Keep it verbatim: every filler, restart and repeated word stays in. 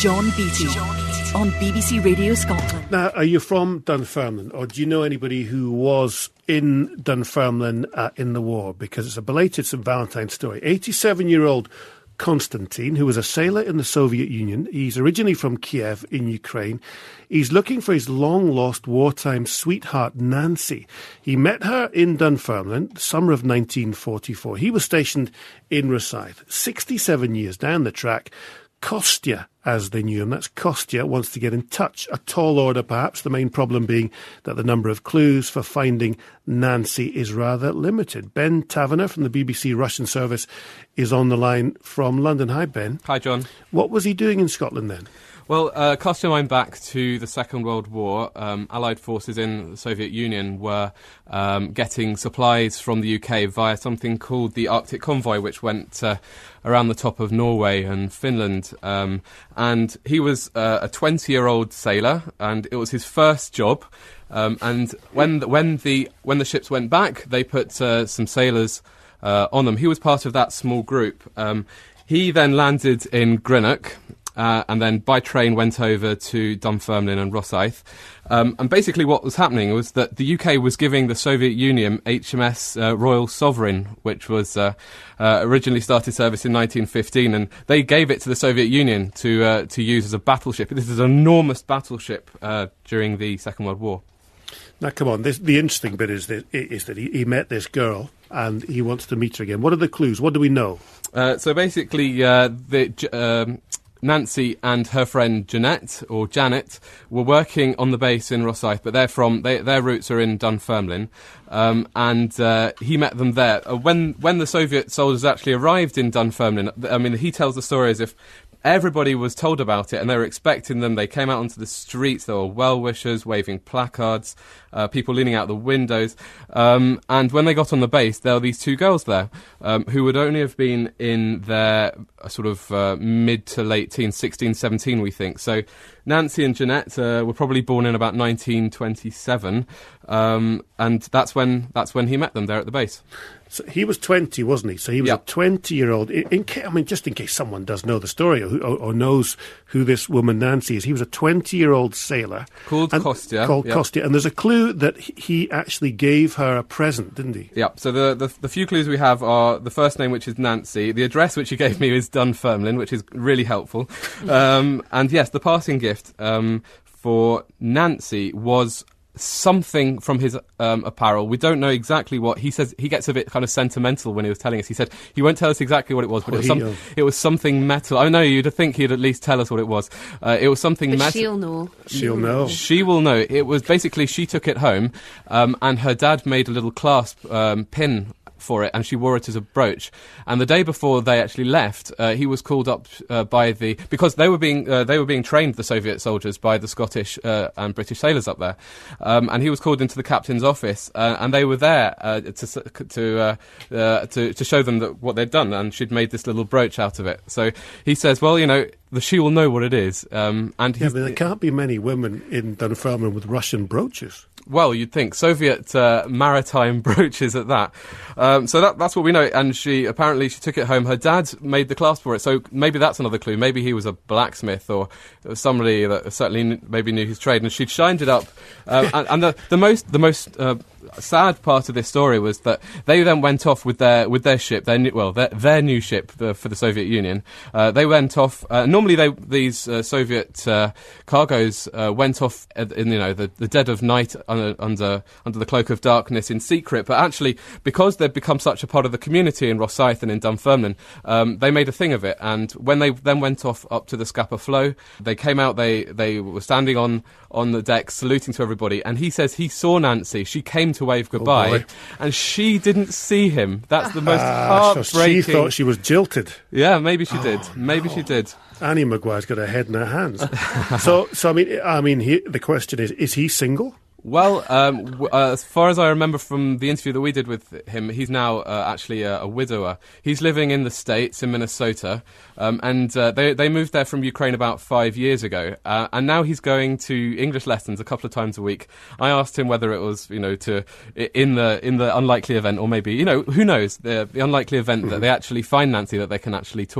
John Beattie on B B C Radio Scotland. Now, are you from Dunfermline, or do you know anybody who was in Dunfermline uh, in the war? Because it's a belated Saint Valentine's story. eighty-seven-year-old Konstantin, who was a sailor in the Soviet Union. He's originally from Kiev in Ukraine. He's looking for his long-lost wartime sweetheart, Nancy. He met her in Dunfermline, summer of nineteen forty-four. He was stationed in Rosyth. sixty-seven years down the track, Kostya, as they knew him, that's Kostya, wants to get in touch. A tall order, perhaps, the main problem being that the number of clues for finding Nancy is rather limited. Ben Taverner from the B B C Russian service is on the line from London. Hi, Ben. Hi, John. What was he doing in Scotland then? Well, uh, casting mind back to the Second World War, um, Allied forces in the Soviet Union were um, getting supplies from the U K via something called the Arctic Convoy, which went uh, around the top of Norway and Finland. Um, and he was uh, a twenty-year-old sailor, and it was his first job. Um, and when the, when the when the ships went back, they put uh, some sailors uh, on them. He was part of that small group. Um, he then landed in Greenock. Uh, and then by train went over to Dunfermline and Rosyth. Um, and basically what was happening was that the U K was giving the Soviet Union H M S uh, Royal Sovereign, which was uh, uh, originally started service in nineteen fifteen, and they gave it to the Soviet Union to uh, to use as a battleship. This is an enormous battleship uh, during the Second World War. Now, come on, this, the interesting bit is that, is that he, he met this girl and he wants to meet her again. What are the clues? What do we know? Uh, so basically, uh, the... Um, Nancy and her friend Jeanette, or Janet, were working on the base in Rosyth, but they're from, they, their roots are in Dunfermline, um, and uh, he met them there. Uh, when when the Soviet soldiers actually arrived in Dunfermline, I mean, he tells the story as if everybody was told about it and they were expecting them. They came out onto the streets, there were well-wishers waving placards, uh, people leaning out the windows, um, and when they got on the base, there were these two girls there um, who would only have been in their uh, sort of uh, mid to late teens, sixteen, seventeen, we think. So Nancy and Jeanette uh, were probably born in about nineteen twenty-seven, um, and that's when that's when he met them there at the base. So he was twenty, wasn't he? So he was yep. a twenty-year-old. In, in ca- I mean, just in case someone does know the story or, who, or, or knows who this woman Nancy is, he was a twenty-year-old sailor called and, Kostya. Called yep. Kostya, and there's a clue that he actually gave her a present, didn't he? Yeah. So the, the the few clues we have are the first name, which is Nancy. The address which he gave me is Dunfermline, which is really helpful. Um, and yes, the parting gift um, for Nancy was something from his um, apparel. We don't know exactly what. He says he gets a bit kind of sentimental when he was telling us. He said he won't tell us exactly what it was, but oh, it, was some, it was something metal. I know, you'd think he'd at least tell us what it was. Uh, it was something but metal. she'll know. She'll know. She will know. It was basically, she took it home um, and her dad made a little clasp um, pin for it, and she wore it as a brooch. And the day before they actually left, uh, he was called up uh, by the because they were being uh, they were being trained, the Soviet soldiers, by the Scottish uh, and British sailors up there, um, and he was called into the captain's office, uh, and they were there uh, to to, uh, uh, to to show them that what they'd done, and she'd made this little brooch out of it. So he says, well, you know, the she will know what it is, um, and yeah, but there can't be many women in Dunfermline with Russian brooches. Well, you'd think. Soviet uh, maritime brooches at that. Um, so that, that's what we know. And she, apparently, she took it home. Her dad made the clasp for it. So maybe that's another clue. Maybe he was a blacksmith or somebody that certainly kn- maybe knew his trade. And she'd shined it up. Um, and and the, the most, the most uh, sad part of this story was that they then went off with their with their ship, their new, well, their, their new ship the, for the Soviet Union. Uh, they went off. Uh, normally, they these uh, Soviet uh, cargoes uh, went off in you know the, the dead of night under, under under the cloak of darkness in secret. But actually, because they'd become such a part of the community in Rosyth and in Dunfermline, um, they made a thing of it. And when they then went off up to the Scapa Flow, they came out. They they were standing on on the deck saluting to everybody. And he says he saw Nancy. She came to wave goodbye, oh and she didn't see him. That's the most ah, heartbreaking. So she thought she was jilted. Yeah, maybe she did. Oh, maybe no. she did. Annie Maguire's got her head in her hands. so, so I mean, I mean, he, the question is: is he single? Well, um, w- uh, as far as I remember from the interview that we did with him, he's now uh, actually a, a widower. He's living in the States, in Minnesota, um, and uh, they they moved there from Ukraine about five years ago, uh, and now he's going to English lessons a couple of times a week. I asked him whether it was, you know, to in the in the unlikely event, or maybe, you know, who knows, the, the unlikely event mm-hmm. that they actually find Nancy, that they can actually talk.